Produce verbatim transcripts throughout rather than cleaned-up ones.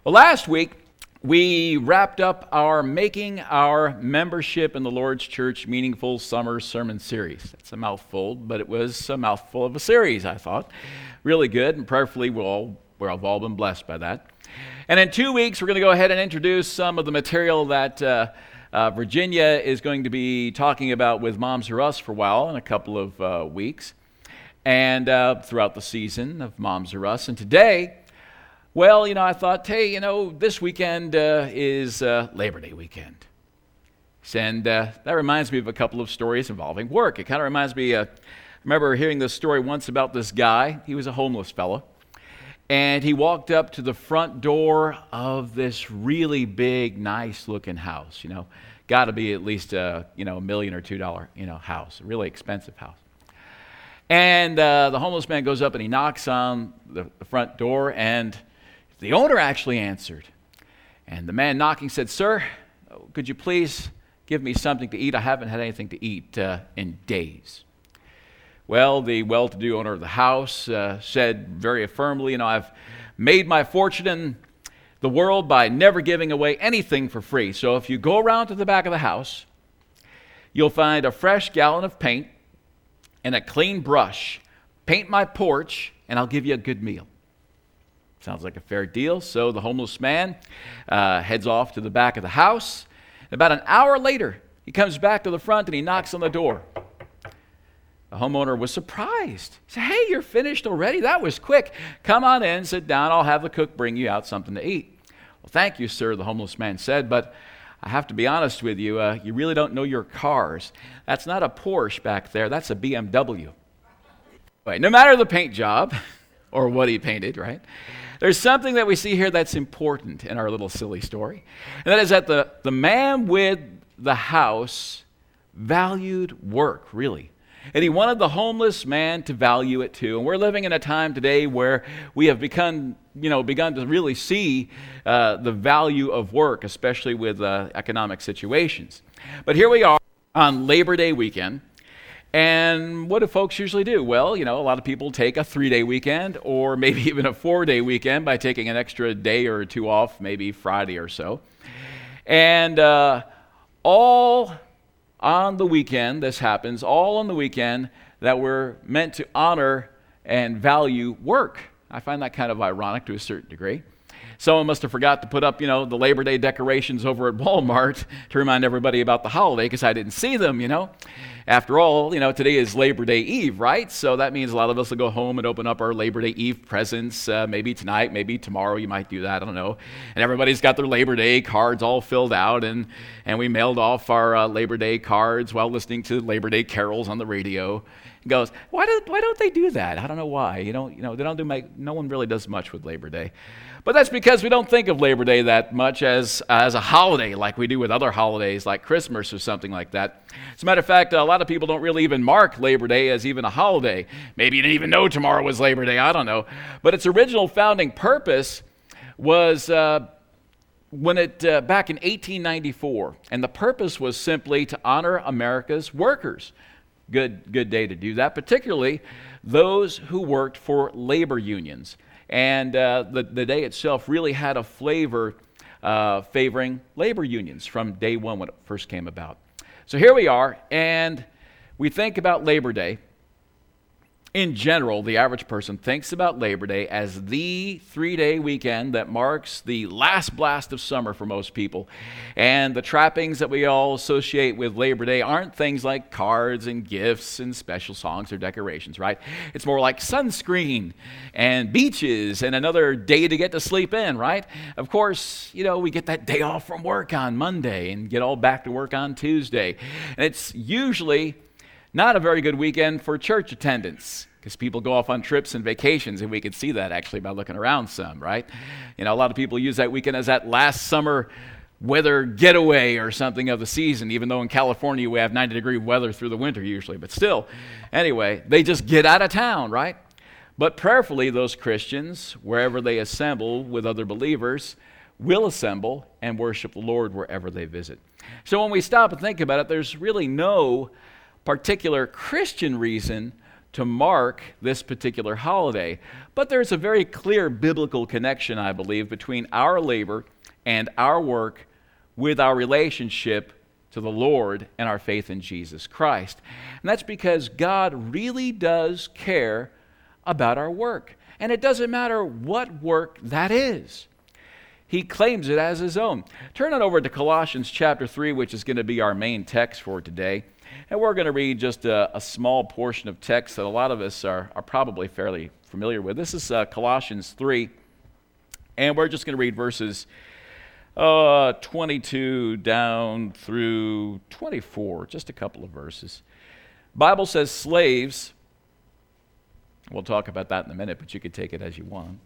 Well, last week we wrapped up our Making Our Membership in the Lord's Church Meaningful Summer Sermon Series. That's a mouthful, but it was a mouthful of a series, I thought. Really good, and prayerfully we'll all, we've all been blessed by that. And in two weeks, we're going to go ahead and introduce some of the material that uh, uh, Virginia is going to be talking about with Moms R Us for a while, in a couple of uh, weeks, and uh, throughout the season of Moms R Us. And today, well, you know, I thought, hey, you know, this weekend uh, is uh, Labor Day weekend. And uh, that reminds me of a couple of stories involving work. It kind of reminds me, uh, I remember hearing this story once about this guy. He was a homeless fellow. And he walked up to the front door of this really big, nice-looking house, you know. Got to be at least a, you know, a million or two dollar, you know, house, a really expensive house. And uh, the homeless man goes up and he knocks on the, the front door, and the owner actually answered. And the man knocking said, "Sir, could you please give me something to eat? I haven't had anything to eat uh, in days." Well, the well-to-do owner of the house uh, said very firmly, you know, "I've made my fortune in the world by never giving away anything for free. So if you go around to the back of the house, you'll find a fresh gallon of paint and a clean brush. Paint my porch, and I'll give you a good meal." Sounds like a fair deal. So the homeless man uh, heads off to the back of the house. About an hour later, he comes back to the front and he knocks on the door. The homeowner was surprised. He said, "Hey, you're finished already? That was quick. Come on in, sit down. I'll have the cook bring you out something to eat." "Well, thank you, sir," the homeless man said, "but I have to be honest with you. Uh, you really don't know your cars. That's not a Porsche back there. That's a B M W." Right, no matter the paint job or what he painted, right? There's something that we see here that's important in our little silly story. And that is that the, the man with the house valued work, really. And he wanted the homeless man to value it too. And we're living in a time today where we have begun, you know, begun to really see uh, the value of work, especially with uh, economic situations. But here we are on Labor Day weekend. And what do folks usually do? Well, you know, a lot of people take a three-day weekend or maybe even a four-day weekend by taking an extra day or two off, maybe Friday or so. And uh, all on the weekend, this happens, all on the weekend that we're meant to honor and value work. I find that kind of ironic to a certain degree. Someone must have forgot to put up, you know, the Labor Day decorations over at Walmart to remind everybody about the holiday because I didn't see them, you know. After all, you know, today is Labor Day Eve, right? So that means a lot of us will go home and open up our Labor Day Eve presents, uh, maybe tonight, maybe tomorrow you might do that, I don't know. And everybody's got their Labor Day cards all filled out, and, and we mailed off our uh, Labor Day cards while listening to Labor Day carols on the radio. It goes, why, do, why don't they do that? I don't know why. You know, you know, they don't do make, no one really does much with Labor Day. But that's because we don't think of Labor Day that much as, as a holiday like we do with other holidays like Christmas or something like that. As a matter of fact, a lot of people don't really even mark Labor Day as even a holiday. Maybe you didn't even know tomorrow was Labor Day, I don't know. But its original founding purpose was uh, when it uh, back in eighteen ninety-four, and the purpose was simply to honor America's workers. Good, good day to do that, particularly those who worked for labor unions. And uh, the, the day itself really had a flavor uh, favoring labor unions from day one when it first came about. So here we are, and we think about Labor Day. In general, the average person thinks about Labor Day as the three-day weekend that marks the last blast of summer for most people. And the trappings that we all associate with Labor Day aren't things like cards and gifts and special songs or decorations, right? It's more like sunscreen and beaches and another day to get to sleep in, right? Of course, you know, we get that day off from work on Monday and get all back to work on Tuesday. And it's usually not a very good weekend for church attendance because people go off on trips and vacations, and we can see that actually by looking around some, right? You know, a lot of people use that weekend as that last summer weather getaway or something of the season, even though in California we have ninety degree weather through the winter usually. But still, anyway, they just get out of town, right? But prayerfully, those Christians, wherever they assemble with other believers, will assemble and worship the Lord wherever they visit. So when we stop and think about it, there's really no particular Christian reason to mark this particular holiday. But there's a very clear biblical connection, I believe, between our labor and our work with our relationship to the Lord and our faith in Jesus Christ. And that's because God really does care about our work. And it doesn't matter what work that is. He claims it as his own. Turn it over to Colossians chapter three, which is going to be our main text for today. And we're going to read just a, a small portion of text that a lot of us are, are probably fairly familiar with. This is uh, Colossians three. And we're just going to read verses uh, twenty-two down through twenty-four, just a couple of verses. Bible says, slaves, we'll talk about that in a minute, but you can take it as you want.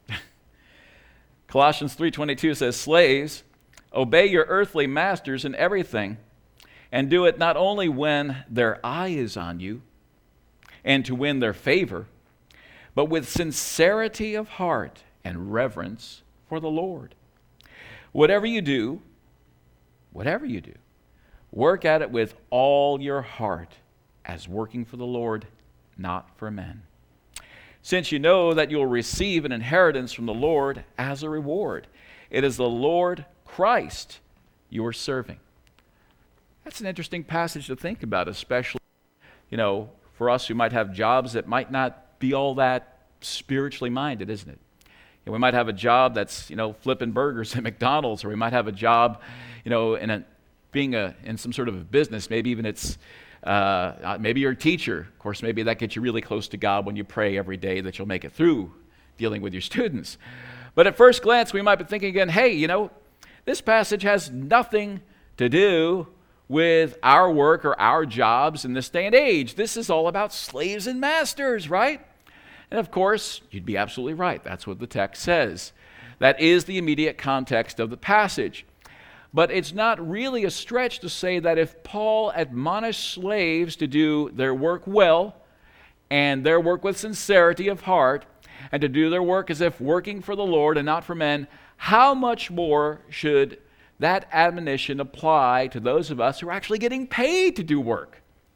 Colossians three twenty-two says, slaves, obey your earthly masters in everything, and do it not only when their eye is on you and to win their favor, but with sincerity of heart and reverence for the Lord. Whatever you do, whatever you do, work at it with all your heart as working for the Lord, not for men. Since you know that you will receive an inheritance from the Lord as a reward. It is the Lord Christ you are serving. That's an interesting passage to think about, especially, you know, for us who might have jobs that might not be all that spiritually minded, isn't it? You know, we might have a job that's, you know, flipping burgers at McDonald's, or we might have a job, you know, in a, being a, in some sort of a business. Maybe even it's, uh, maybe you're a teacher. Of course, maybe that gets you really close to God when you pray every day that you'll make it through dealing with your students. But at first glance, we might be thinking again, hey, you know, this passage has nothing to do with our work or our jobs in this day and age. This is all about slaves and masters, right? And of course, you'd be absolutely right. That's what the text says. That is the immediate context of the passage. But it's not really a stretch to say that if Paul admonished slaves to do their work well and their work with sincerity of heart and to do their work as if working for the Lord and not for men, how much more should that admonition apply to those of us who are actually getting paid to do work?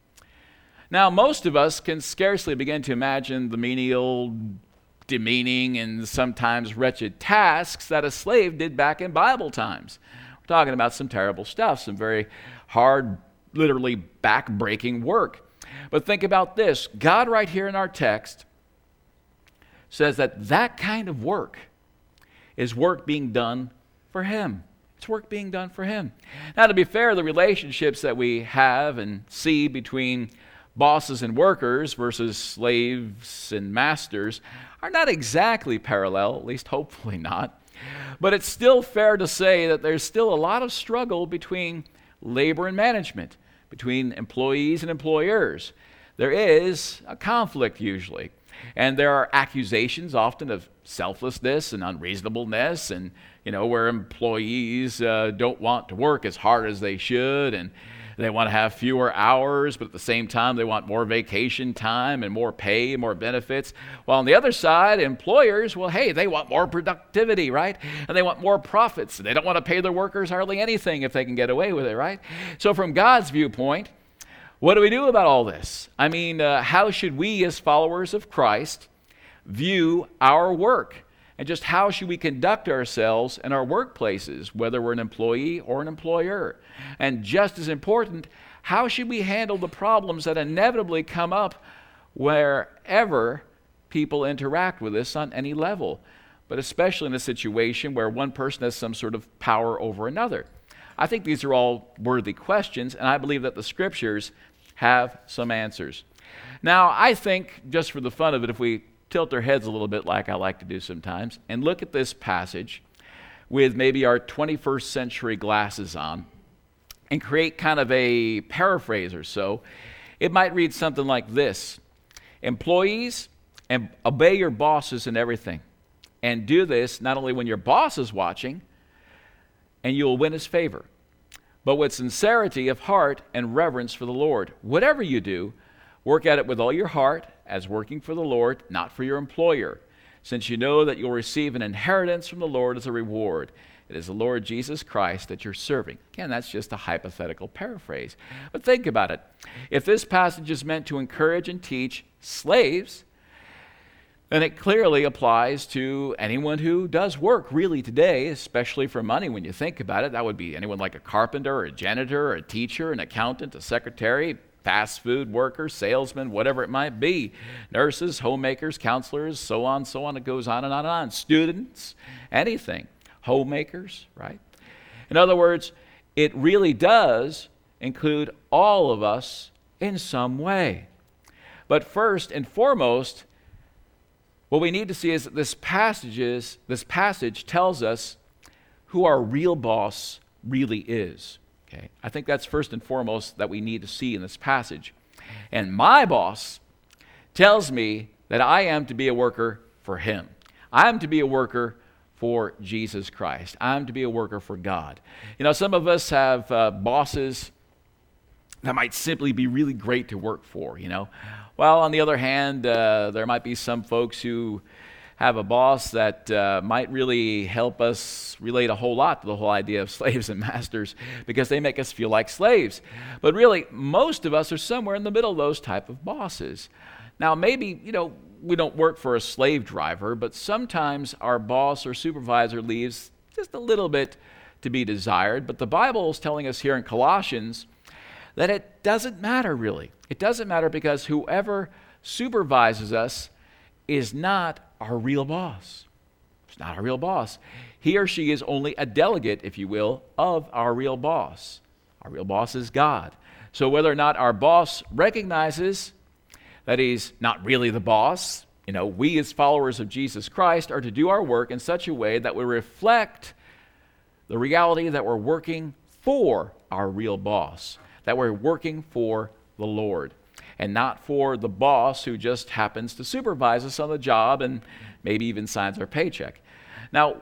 Now, most of us can scarcely begin to imagine the menial, demeaning, and sometimes wretched tasks that a slave did back in Bible times. We're talking about some terrible stuff, some very hard, literally back-breaking work. But think about this. God right here in our text says that that kind of work is work being done for Him. It's work being done for Him. Now, to be fair, the relationships that we have and see between bosses and workers versus slaves and masters are not exactly parallel, at least hopefully not. But it's still fair to say that there's still a lot of struggle between labor and management, between employees and employers. There is a conflict usually. And there are accusations often of selflessness and unreasonableness, and, you know, where employees uh, don't want to work as hard as they should, and they want to have fewer hours, but at the same time, they want more vacation time and more pay, more benefits. While on the other side, employers, well, hey, they want more productivity, right? And they want more profits. They don't want to pay their workers hardly anything if they can get away with it, right? So from God's viewpoint, what do we do about all this? I mean, uh, how should we as followers of Christ view our work? And just how should we conduct ourselves in our workplaces, whether we're an employee or an employer? And just as important, how should we handle the problems that inevitably come up wherever people interact with us on any level, but especially in a situation where one person has some sort of power over another? I think these are all worthy questions, and I believe that the Scriptures have some answers. Now, I think, just for the fun of it, if we tilt our heads a little bit like I like to do sometimes, and look at this passage with maybe our twenty-first century glasses on, and create kind of a paraphrase or so, it might read something like this: employees, and obey your bosses in everything, and do this not only when your boss is watching, and you will win his favor, but with sincerity of heart and reverence for the Lord. Whatever you do, work at it with all your heart, as working for the Lord, not for your employer, since you know that you'll receive an inheritance from the Lord as a reward. It is the Lord Jesus Christ that you're serving. Again, that's just a hypothetical paraphrase. But think about it. If this passage is meant to encourage and teach slaves, then it clearly applies to anyone who does work really today, especially for money when you think about it. That would be anyone like a carpenter, or a janitor, or a teacher, an accountant, a secretary, fast food worker, salesman, whatever it might be. Nurses, homemakers, counselors, so on, so on. It goes on and on and on. Students, anything. Homemakers, right? In other words, it really does include all of us in some way. But first and foremost, what we need to see is that this passage, is, this passage tells us who our real boss really is. Okay? I think that's first and foremost that we need to see in this passage. And my boss tells me that I am to be a worker for him. I am to be a worker for Jesus Christ. I'm to be a worker for God. You know, some of us have uh, bosses that might simply be really great to work for, you know. Well, on the other hand, uh, there might be some folks who have a boss that uh, might really help us relate a whole lot to the whole idea of slaves and masters because they make us feel like slaves. But really, most of us are somewhere in the middle of those type of bosses. Now, maybe, you know, we don't work for a slave driver, but sometimes our boss or supervisor leaves just a little bit to be desired. But the Bible is telling us here in Colossians that it doesn't matter really. It doesn't matter because whoever supervises us is not our real boss. It's not our real boss. He or she is only a delegate, if you will, of our real boss. Our real boss is God. So whether or not our boss recognizes that he's not really the boss, you know, we as followers of Jesus Christ are to do our work in such a way that we reflect the reality that we're working for our real boss, that we're working for the Lord, and not for the boss who just happens to supervise us on the job and maybe even signs our paycheck. Now,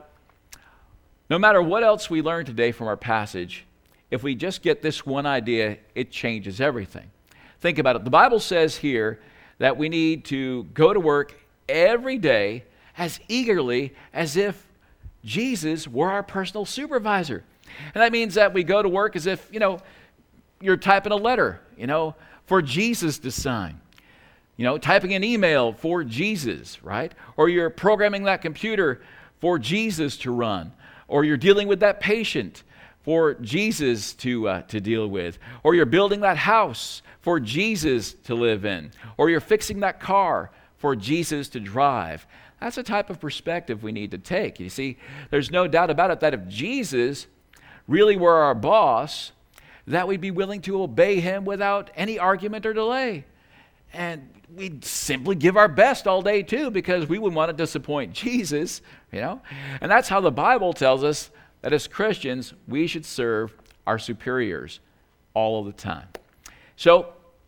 no matter what else we learn today from our passage, if we just get this one idea, it changes everything. Think about it. The Bible says here that we need to go to work every day as eagerly as if Jesus were our personal supervisor. And that means that we go to work as if, you know, you're typing a letter, you know, for Jesus to sign. You know, typing an email for Jesus, right? Or you're programming that computer for Jesus to run. Or you're dealing with that patient for Jesus to uh, to deal with. Or you're building that house for Jesus to live in. Or you're fixing that car for Jesus to drive. That's the type of perspective we need to take. You see, there's no doubt about it that if Jesus really were our boss, that we'd be willing to obey him without any argument or delay. And we'd simply give our best all day too, because we wouldn't want to disappoint Jesus, you know. And that's how the Bible tells us that as Christians, we should serve our superiors all of the time. So,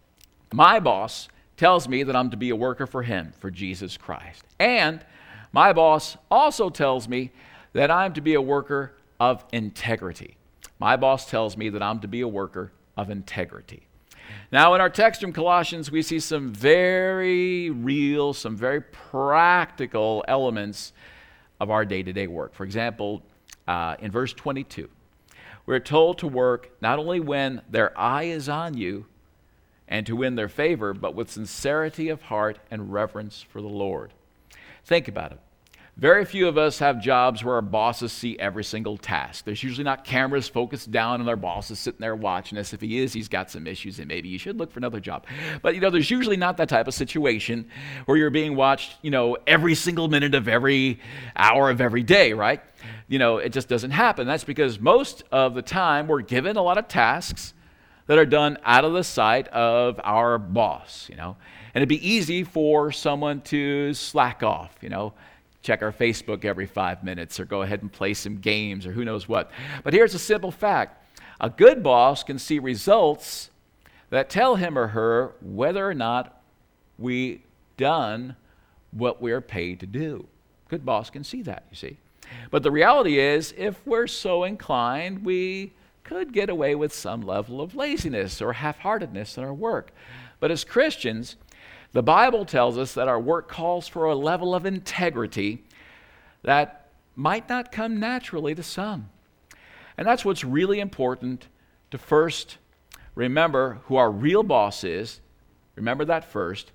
my boss tells me that I'm to be a worker for him, for Jesus Christ. And my boss also tells me that I'm to be a worker of integrity. My boss tells me that I'm to be a worker of integrity. Now, in our text from Colossians, we see some very real, some very practical elements of our day-to-day work. For example, uh, in verse twenty-two, we're told to work not only when their eye is on you and to win their favor, but with sincerity of heart and reverence for the Lord. Think about it. Very few of us have jobs where our bosses see every single task. There's usually not cameras focused down and our boss is sitting there watching us. If he is, he's got some issues and maybe you should look for another job. But, you know, there's usually not that type of situation where you're being watched, you know, every single minute of every hour of every day, right? You know, it just doesn't happen. That's because most of the time we're given a lot of tasks that are done out of the sight of our boss, you know. And it'd be easy for someone to slack off, you know, check our Facebook every five minutes or go ahead and play some games or who knows what. But here's a simple fact. A good boss can see results that tell him or her whether or not we done what we're paid to do. Good boss can see that, you see. But the reality is, if we're so inclined, we could get away with some level of laziness or half-heartedness in our work. But as Christians, the Bible tells us that our work calls for a level of integrity that might not come naturally to some. And that's what's really important to first remember who our real boss is. Remember that first.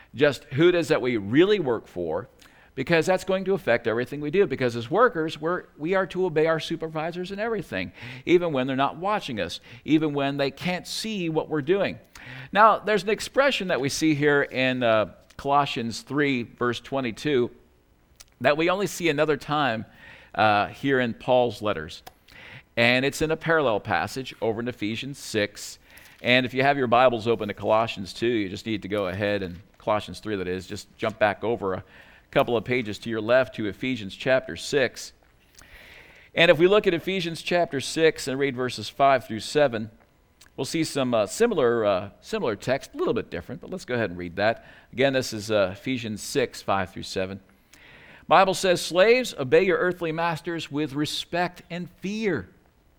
just who it is that we really work for, because that's going to affect everything we do. Because as workers, we're, we are to obey our supervisors in everything, even when they're not watching us, even when they can't see what we're doing. Now, there's an expression that we see here in uh, Colossians three, verse twenty-two, that we only see another time uh, here in Paul's letters. And it's in a parallel passage over in Ephesians six. And if you have your Bibles open to Colossians two, you just need to go ahead, and Colossians three that is, just jump back over a couple of pages to your left to Ephesians chapter six. And if we look at Ephesians chapter six and read verses five through seven, we'll see some uh, similar uh, similar text, a little bit different, but let's go ahead and read that. Again, this is uh, Ephesians six, five through seven. Bible says, "Slaves, obey your earthly masters with respect and fear,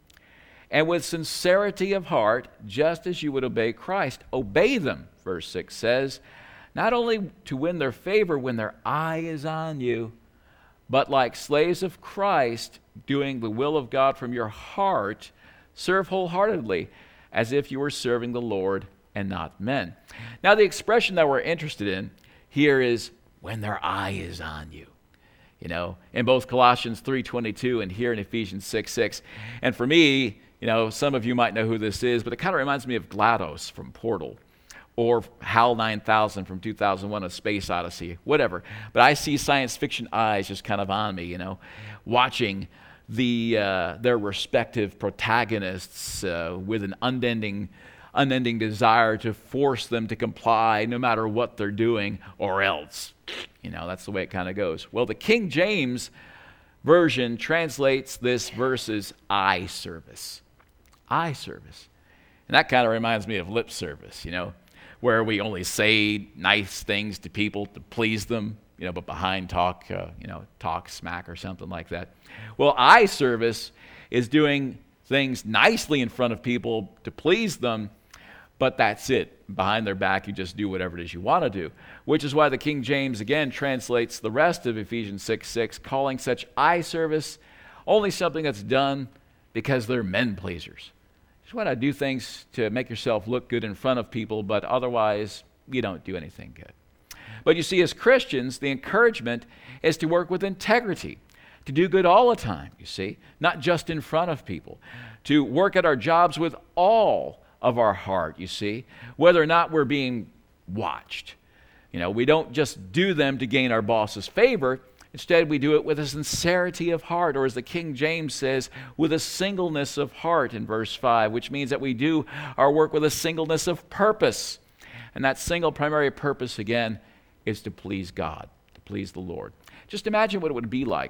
and with sincerity of heart, just as you would obey Christ. Obey them," verse six says, "not only to win their favor when their eye is on you, but like slaves of Christ, doing the will of God from your heart, serve wholeheartedly, as if you were serving the Lord and not men." Now, the expression that we're interested in here is when their eye is on you. You know, in both Colossians three twenty-two and here in Ephesians six six. And for me, you know, some of you might know who this is, but it kind of reminds me of GLaDOS from Portal, or HAL nine thousand from two thousand one, A Space Odyssey, whatever. But I see science fiction eyes just kind of on me, you know, watching the uh, their respective protagonists uh, with an unending, unending desire to force them to comply no matter what they're doing, or else. You know, that's the way it kind of goes. Well, the King James Version translates this verse as eye service. Eye service. And that kind of reminds me of lip service, you know, where we only say nice things to people to please them, you know, but behind talk, uh, you know, talk smack or something like that. Well, eye service is doing things nicely in front of people to please them, but that's it. Behind their back, you just do whatever it is you want to do, which is why the King James, again, translates the rest of Ephesians six six, calling such eye service only something that's done because they're men pleasers. Just want to do things to make yourself look good in front of people, but otherwise, you don't do anything good. But you see, as Christians, the encouragement is to work with integrity, to do good all the time, you see, not just in front of people, to work at our jobs with all of our heart, you see, whether or not we're being watched. You know, we don't just do them to gain our boss's favor. Instead, we do it with a sincerity of heart, or as the King James says, with a singleness of heart in verse five, which means that we do our work with a singleness of purpose. And that single primary purpose, again, is to please God, to please the Lord. Just imagine what it would be like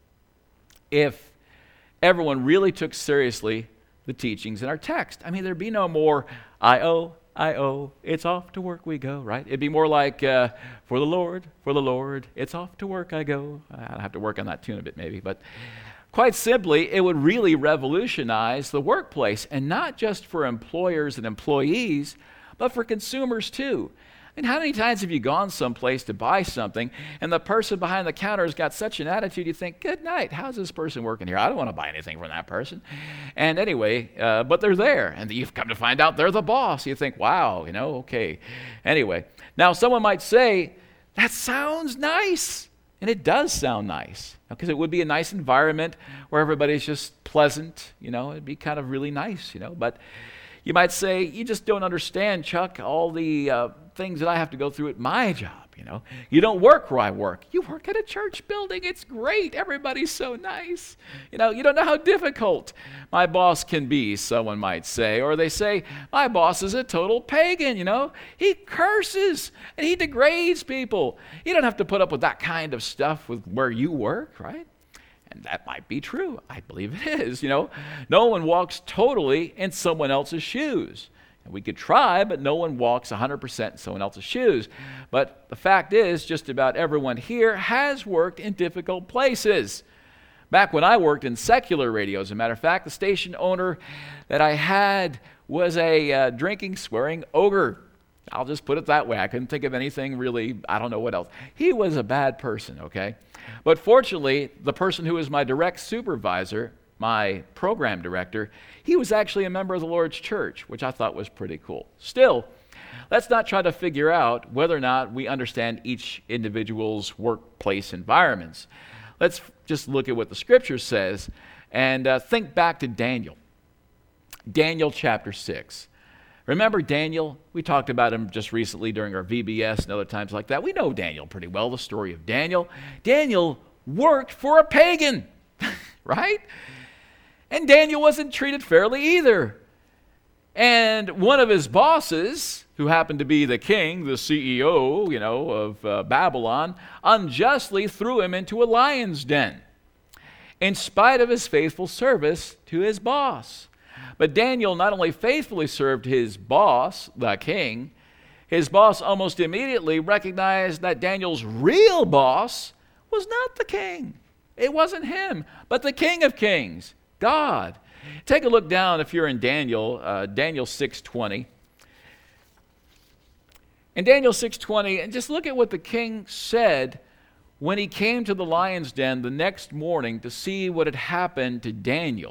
if everyone really took seriously the teachings in our text. I mean, there'd be no more, I O, I O, it's off to work we go, right? It'd be more like, uh, for the Lord, for the Lord, it's off to work I go. I'll have to work on that tune a bit maybe, but quite simply, it would really revolutionize the workplace, and not just for employers and employees, but for consumers too. And how many times have you gone someplace to buy something, and the person behind the counter has got such an attitude, you think, good night, how's this person working here? I don't want to buy anything from that person. And anyway, uh, but they're there, and you've come to find out they're the boss. You think, wow, you know, okay. Anyway, now someone might say, that sounds nice. And it does sound nice, because it would be a nice environment where everybody's just pleasant, you know, it'd be kind of really nice, you know. But you might say, you just don't understand, Chuck, all the uh, things that I have to go through at my job, you know. You don't work where I work. You work at a church building. It's great. Everybody's so nice. You know, you don't know how difficult my boss can be, someone might say. Or they say, my boss is a total pagan, you know. He curses and he degrades people. You don't have to put up with that kind of stuff with where you work, right? And that might be true. I believe it is, you know. No one walks totally in someone else's shoes. And we could try, but no one walks one hundred percent in someone else's shoes. But the fact is, just about everyone here has worked in difficult places. Back when I worked in secular radio, as a matter of fact, the station owner that I had was a uh, drinking, swearing ogre. I'll just put it that way. I couldn't think of anything really, I don't know what else. He was a bad person, okay? But fortunately, the person who was my direct supervisor, my program director, he was actually a member of the Lord's church, which I thought was pretty cool. Still, let's not try to figure out whether or not we understand each individual's workplace environments. Let's just look at what the Scripture says and uh, think back to Daniel. Daniel chapter six. Remember Daniel? We talked about him just recently during our V B S and other times like that. We know Daniel pretty well, the story of Daniel. Daniel worked for a pagan, right? And Daniel wasn't treated fairly either. And one of his bosses, who happened to be the king, the C E O, you know, of uh, Babylon, unjustly threw him into a lion's den, in spite of his faithful service to his boss. But Daniel not only faithfully served his boss, the king, his boss almost immediately recognized that Daniel's real boss was not the king. It wasn't him, but the King of Kings, God. Take a look down if you're in Daniel, uh, Daniel six twenty. In Daniel six twenty, and just look at what the king said when he came to the lion's den the next morning to see what had happened to Daniel.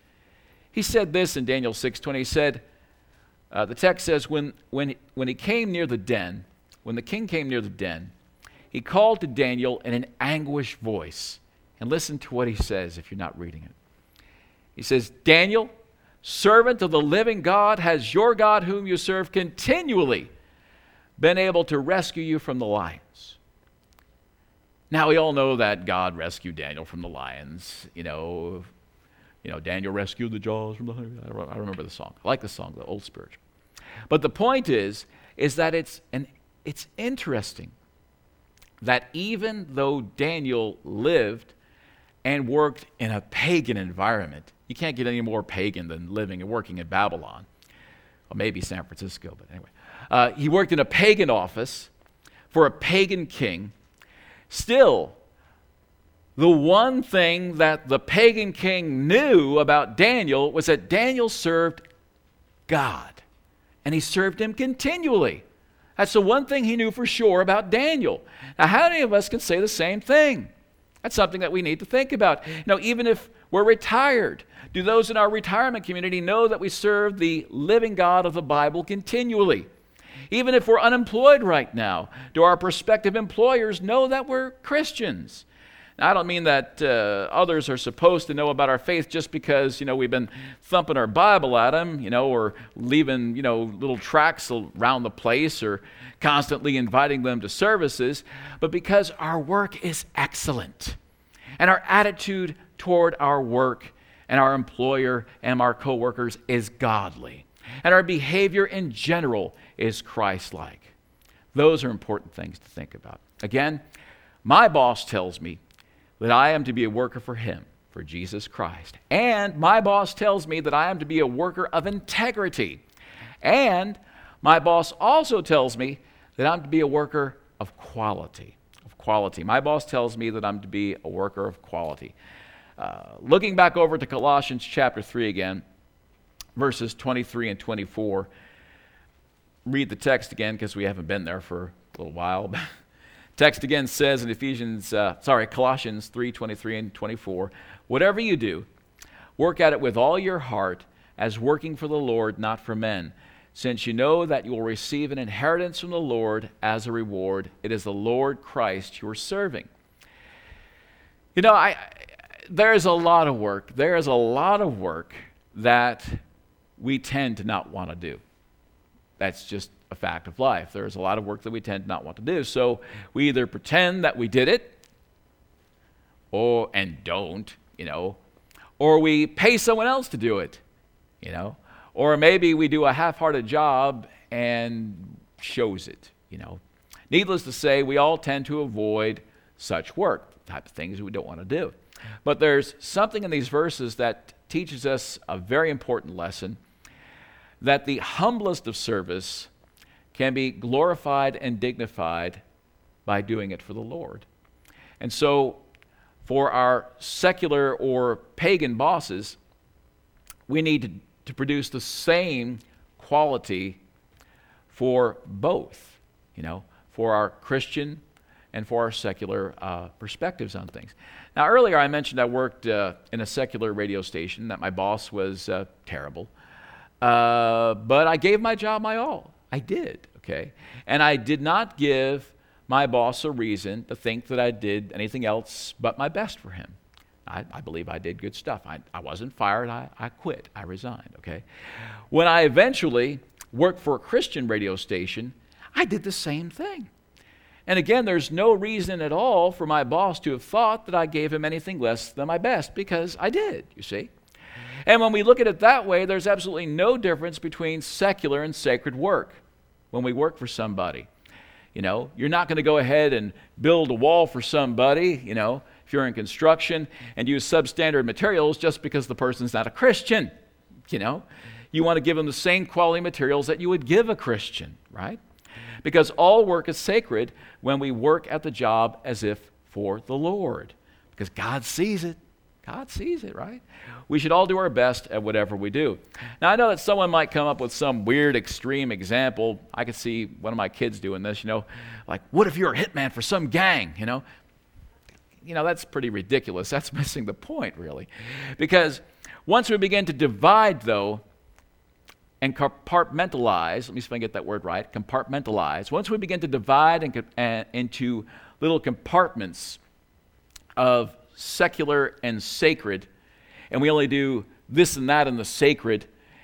He said this in Daniel six twenty. He said, uh, the text says, when, when, when he came near the den, when the king came near the den, he called to Daniel in an anguished voice. And listen to what he says if you're not reading it. He says, Daniel, servant of the living God, has your God whom you serve continually been able to rescue you from the lions? Now we all know that God rescued Daniel from the lions. You know, you know, Daniel rescued the jaws from the lions. I remember the song. I like the song, the old spiritual. But the point is, is that it's an it's interesting that even though Daniel lived and worked in a pagan environment, you can't get any more pagan than living and working in Babylon, or maybe San Francisco, but anyway. Uh, he worked in a pagan office for a pagan king. Still, the one thing that the pagan king knew about Daniel was that Daniel served God, and he served him continually. That's the one thing he knew for sure about Daniel. Now, how many of us can say the same thing? That's something that we need to think about. You know, even if we're retired, do those in our retirement community know that we serve the living God of the Bible continually? Even if we're unemployed right now, do our prospective employers know that we're Christians? Now, I don't mean that uh, others are supposed to know about our faith just because, you know, we've been thumping our Bible at them, you know, or leaving, you know, little tracts around the place or constantly inviting them to services, but because our work is excellent and our attitude toward our work and our employer and our coworkers is godly, and our behavior in general is Christ-like. Those are important things to think about. Again, my boss tells me that I am to be a worker for him, for Jesus Christ. And my boss tells me that I am to be a worker of integrity. And my boss also tells me that I'm to be a worker of quality. Of quality. My boss tells me that I'm to be a worker of quality. Uh, looking back over to Colossians chapter three again, verses twenty-three and twenty-four. Read the text again because we haven't been there for a little while. Text again says in Ephesians, uh, sorry, Colossians three, twenty-three and twenty-four, whatever you do, work at it with all your heart as working for the Lord, not for men, since you know that you will receive an inheritance from the Lord as a reward. It is the Lord Christ you are serving. You know, I, there's a lot of work. There is a lot of work that we tend to not want to do. That's just a fact of life. There's a lot of work that we tend to not want to do. So we either pretend that we did it, or and don't, you know, or we pay someone else to do it, you know, or maybe we do a half-hearted job and shows it, you know. Needless to say, we all tend to avoid such work, the type of things we don't want to do. But there's something in these verses that teaches us a very important lesson, that the humblest of service can be glorified and dignified by doing it for the Lord. And so for our secular or pagan bosses, we need to, to produce the same quality for both, you know, for our Christian and for our secular uh, perspectives on things. Now, earlier I mentioned I worked uh, in a secular radio station, that my boss was uh, terrible. Uh, but I gave my job my all. I did, okay? And I did not give my boss a reason to think that I did anything else but my best for him. I, I believe I did good stuff. I, I wasn't fired. I, I quit. I resigned, okay? When I eventually worked for a Christian radio station, I did the same thing. And again, there's no reason at all for my boss to have thought that I gave him anything less than my best, because I did, you see? And when we look at it that way, there's absolutely no difference between secular and sacred work when we work for somebody. You know, you're not going to go ahead and build a wall for somebody, you know, if you're in construction, and use substandard materials just because the person's not a Christian, you know. You want to give them the same quality materials that you would give a Christian, right? Because all work is sacred when we work at the job as if for the Lord. Because God sees it. God sees it, right? We should all do our best at whatever we do. Now, I know that someone might come up with some weird, extreme example. I could see one of my kids doing this, you know, like, what if you're a hitman for some gang, you know? You know, that's pretty ridiculous. That's missing the point, really. Because once we begin to divide, though, and compartmentalize, let me see if I can get that word right, compartmentalize. Once we begin to divide and, uh, into little compartments of secular and sacred, and we only do this and that in the sacred,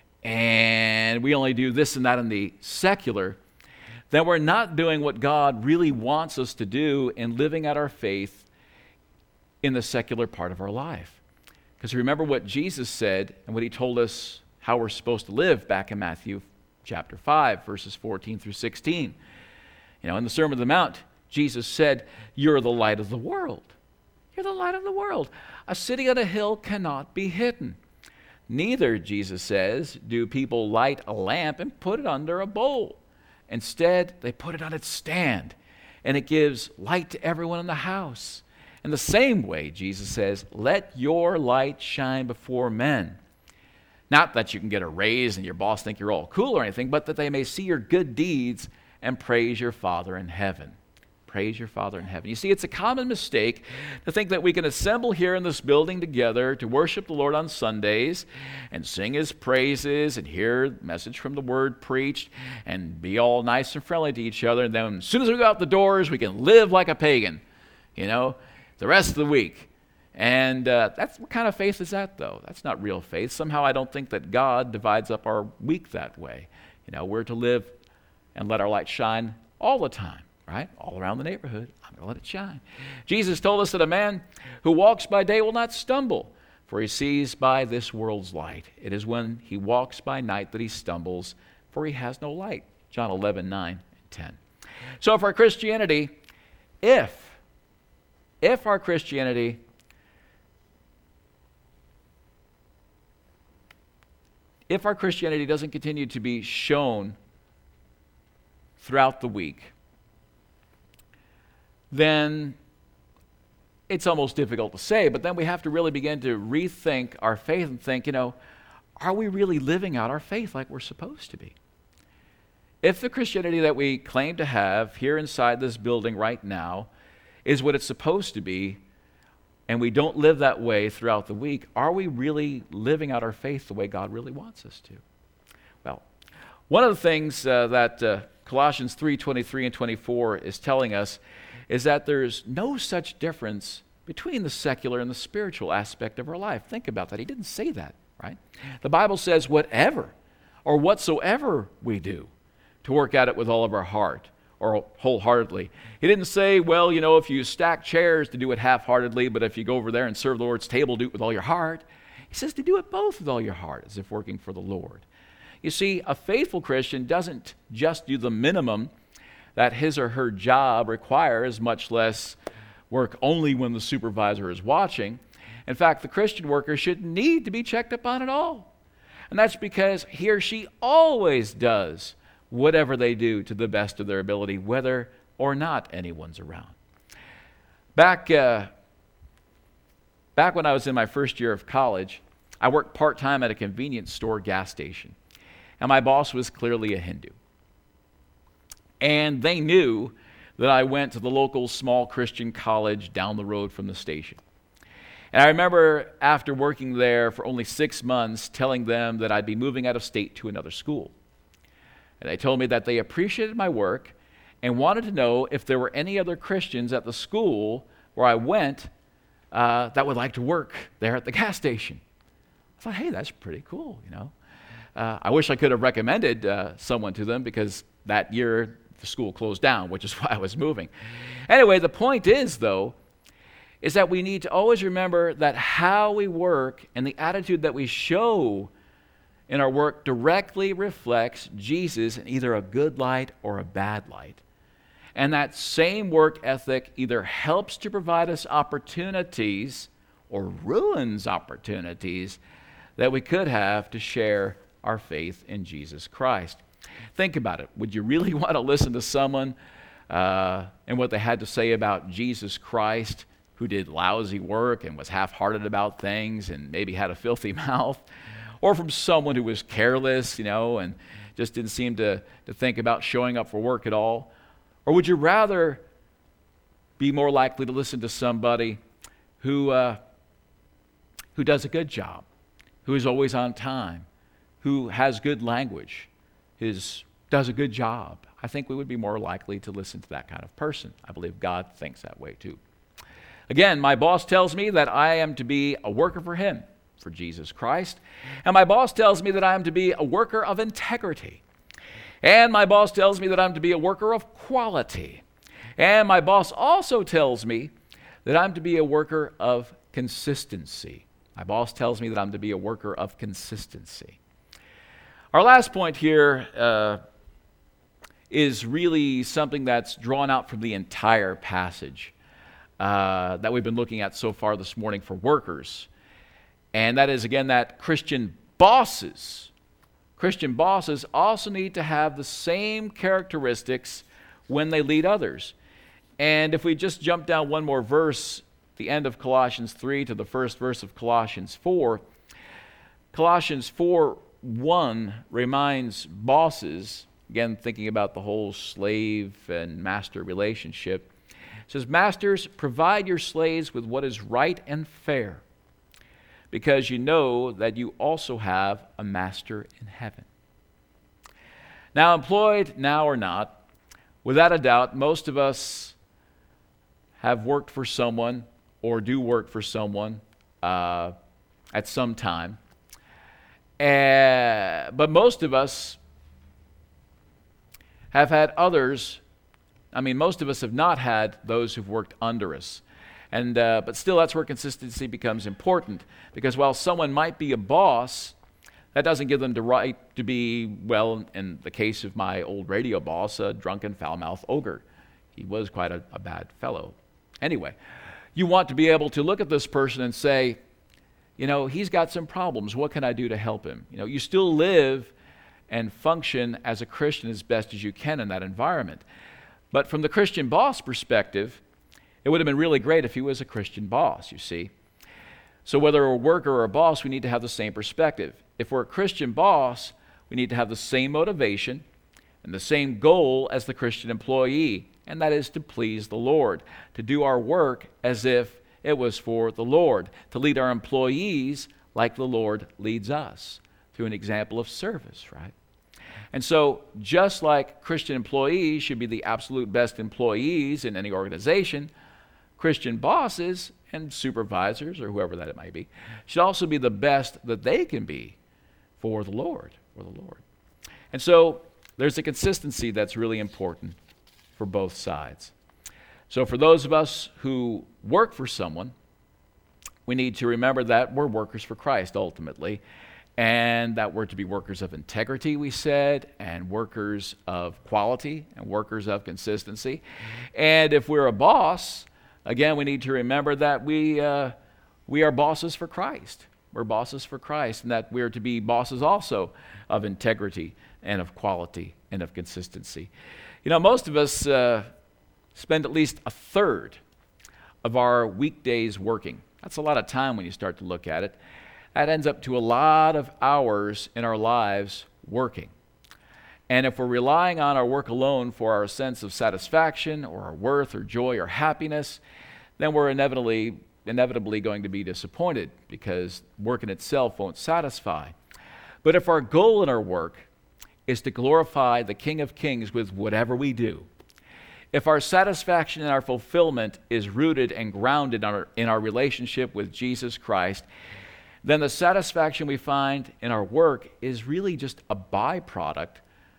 and we only do this and that in the secular, then we're not doing what God really wants us to do in living out our faith in the secular part of our life. Because remember what Jesus said and what he told us how we're supposed to live back in Matthew chapter five, verses fourteen through sixteen. You know, in the Sermon on the Mount, Jesus said, you're the light of the world. You're the light of the world. A city on a hill cannot be hidden. Neither, Jesus says, do people light a lamp and put it under a bowl. Instead, they put it on its stand, and it gives light to everyone in the house. In the same way, Jesus says, let your light shine before men. Not that you can get a raise and your boss think you're all cool or anything, but that they may see your good deeds and praise your Father in heaven. Praise your Father in heaven. You see, it's a common mistake to think that we can assemble here in this building together to worship the Lord on Sundays and sing His praises and hear the message from the Word preached and be all nice and friendly to each other. And then as soon as we go out the doors, we can live like a pagan, you know, the rest of the week. And uh, that's what kind of faith is that, though? That's not real faith. Somehow I don't think that God divides up our week that way. You know, we're to live and let our light shine all the time, right? All around the neighborhood. I'm going to let it shine. Jesus told us that a man who walks by day will not stumble, for he sees by this world's light. It is when he walks by night that he stumbles, for he has no light. John eleven, nine and ten. So if our Christianity, if, if our Christianity If our Christianity doesn't continue to be shown throughout the week, then it's almost difficult to say, but then we have to really begin to rethink our faith and think, you know, are we really living out our faith like we're supposed to be? If the Christianity that we claim to have here inside this building right now is what it's supposed to be, and we don't live that way throughout the week, are we really living out our faith the way God really wants us to? Well, one of the things uh, that uh, Colossians three, twenty-three and twenty-four is telling us is that there's no such difference between the secular and the spiritual aspect of our life. Think about that. He didn't say that, right? The Bible says whatever or whatsoever we do, to work at it with all of our heart or wholeheartedly. He didn't say, well, you know, if you stack chairs, to do it half-heartedly, but if you go over there and serve the Lord's table, do it with all your heart. He says to do it both with all your heart, as if working for the Lord. You see, a faithful Christian doesn't just do the minimum that his or her job requires, much less work only when the supervisor is watching. In fact, the Christian worker shouldn't need to be checked up on at all. And that's because he or she always does whatever they do to the best of their ability, whether or not anyone's around. Back, uh, back when I was in my first year of college, I worked part-time at a convenience store gas station. And my boss was clearly a Hindu. And they knew that I went to the local small Christian college down the road from the station. And I remember after working there for only six months telling them that I'd be moving out of state to another school. And they told me that they appreciated my work and wanted to know if there were any other Christians at the school where I went uh, that would like to work there at the gas station. I thought, hey, that's pretty cool, you know. Uh, I wish I could have recommended uh, someone to them, because that year the school closed down, which is why I was moving. Anyway, the point is, though, is that we need to always remember that how we work and the attitude that we show in our work directly reflects Jesus in either a good light or a bad light. And that same work ethic either helps to provide us opportunities or ruins opportunities that we could have to share our faith in Jesus Christ. Think about it. Would you really want to listen to someone uh, and what they had to say about Jesus Christ, who did lousy work and was half-hearted about things and maybe had a filthy mouth? Or from someone who was careless, you know, and just didn't seem to, to think about showing up for work at all? Or would you rather be more likely to listen to somebody who uh, who does a good job, who is always on time, who has good language, is does a good job? I think we would be more likely to listen to that kind of person. I believe God thinks that way too. Again, my boss tells me that I am to be a worker for him, for Jesus Christ. And my boss tells me that I am to be a worker of integrity. And my boss tells me that I'm to be a worker of quality. And my boss also tells me that I'm to be a worker of consistency. My boss tells me that I'm to be a worker of consistency. Our last point here uh, is really something that's drawn out from the entire passage uh, that we've been looking at so far this morning for workers. And that is, again, that Christian bosses, Christian bosses also need to have the same characteristics when they lead others. And if we just jump down one more verse, the end of Colossians three to the first verse of Colossians four, Colossians four one reminds bosses, again thinking about the whole slave and master relationship, it says, "Masters, provide your slaves with what is right and fair, because you know that you also have a master in heaven." Now, employed now or not, without a doubt, most of us have worked for someone or do work for someone uh, at some time. Uh, but most of us have had others, I mean, most of us have not had those who've worked under us. And uh, but still, that's where consistency becomes important, because while someone might be a boss, that doesn't give them the right to be, well, in the case of my old radio boss, a drunken, foul-mouthed ogre. He was quite a, a bad fellow. Anyway, you want to be able to look at this person and say, you know, he's got some problems. What can I do to help him? You know, you still live and function as a Christian as best as you can in that environment. But from the Christian boss perspective, it would have been really great if he was a Christian boss, you see. So whether we're a worker or a boss, we need to have the same perspective. If we're a Christian boss, we need to have the same motivation and the same goal as the Christian employee, and that is to please the Lord, to do our work as if it was for the Lord, to lead our employees like the Lord leads us, through an example of service, right? And so, just like Christian employees should be the absolute best employees in any organization, Christian bosses and supervisors, or whoever that it might be, should also be the best that they can be for the Lord, for the Lord. And so, there's a consistency that's really important for both sides. So for those of us who work for someone, we need to remember that we're workers for Christ ultimately, and that we're to be workers of integrity, we said, and workers of quality, and workers of consistency. And if we're a boss, again, we need to remember that we uh, we are bosses for Christ. We're bosses for Christ, and that we're to be bosses also of integrity and of quality and of consistency. You know, most of us uh, spend at least a third of our weekdays working. That's a lot of time when you start to look at it. That ends up to a lot of hours in our lives working. And if we're relying on our work alone for our sense of satisfaction or our worth or joy or happiness, then we're inevitably, inevitably going to be disappointed, because work in itself won't satisfy. But if our goal in our work is to glorify the King of Kings with whatever we do. If our satisfaction and our fulfillment is rooted and grounded in our, in our relationship with Jesus Christ, then the satisfaction we find in our work is really just a byproduct,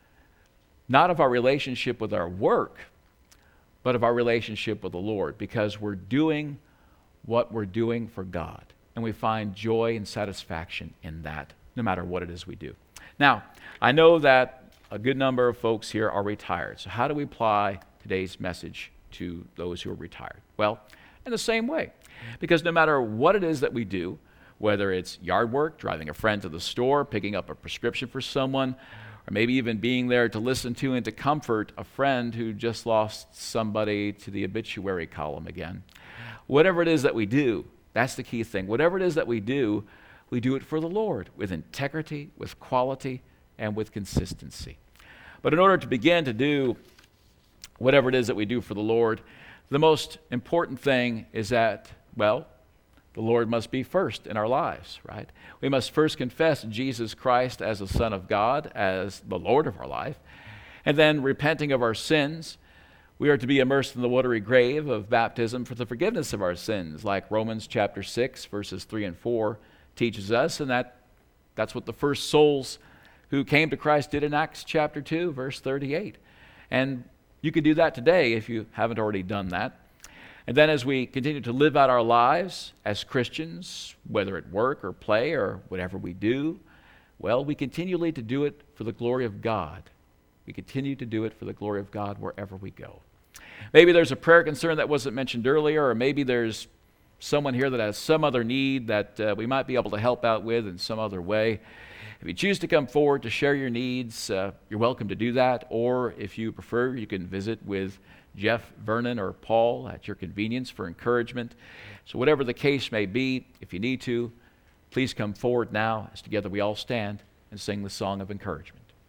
not of our relationship with our work, but of our relationship with the Lord, because we're doing what we're doing for God. And we find joy and satisfaction in that, no matter what it is we do. Now, I know that a good number of folks here are retired. So how do we apply today's message to those who are retired? Well, in the same way. Because no matter what it is that we do, whether it's yard work, driving a friend to the store, picking up a prescription for someone, or maybe even being there to listen to and to comfort a friend who just lost somebody to the obituary column again. Whatever it is that we do, that's the key thing. Whatever it is that we do, we do it for the Lord, with integrity, with quality, and with consistency. But in order to begin to do whatever it is that we do for the Lord, the most important thing is that, well, the Lord must be first in our lives, right? We must first confess Jesus Christ as the Son of God, as the Lord of our life, and then repenting of our sins, we are to be immersed in the watery grave of baptism for the forgiveness of our sins, like Romans chapter six, verses three and four teaches us, and that that's what the first souls who came to Christ did in Acts chapter two, verse thirty-eight. And you could do that today if you haven't already done that. And then as we continue to live out our lives as Christians, whether at work or play or whatever we do, well, we continually to do it for the glory of God. We continue to do it for the glory of God wherever we go. Maybe there's a prayer concern that wasn't mentioned earlier, or maybe there's someone here that has some other need that uh, we might be able to help out with in some other way. If you choose to come forward to share your needs, uh, you're welcome to do that. Or if you prefer, you can visit with Jeff, Vernon, or Paul at your convenience for encouragement. So whatever the case may be, if you need to, please come forward now as together we all stand and sing the song of encouragement.